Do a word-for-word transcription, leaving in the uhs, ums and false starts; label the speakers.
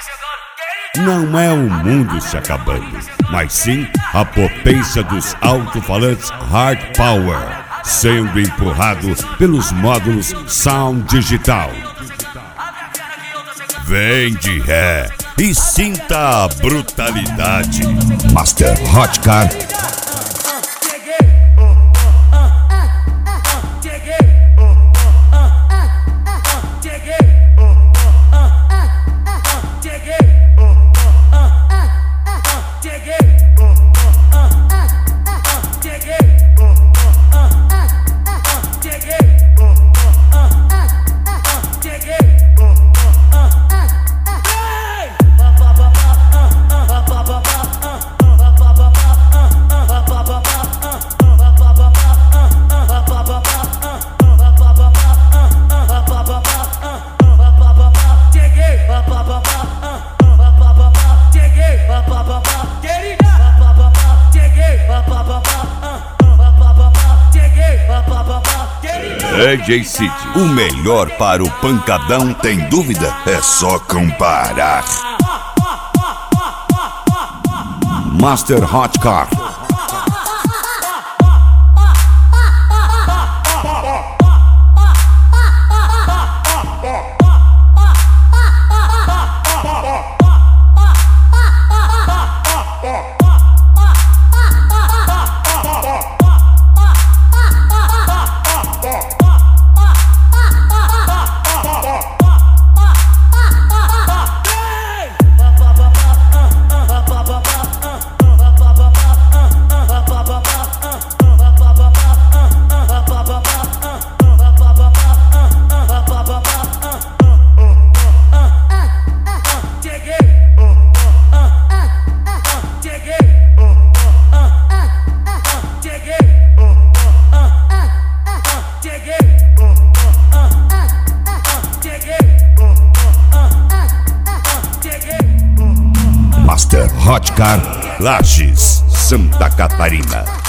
Speaker 1: Não é o mundo se acabando, mas sim a potência dos alto-falantes Hard Power sendo empurrado pelos módulos Sound Digital. Vem de ré e sinta a brutalidade. Master Hot Car. D J City, o melhor para o pancadão, tem dúvida? É só comparar. Master Hot Car. Master Hot Car, Lages, Santa Catarina.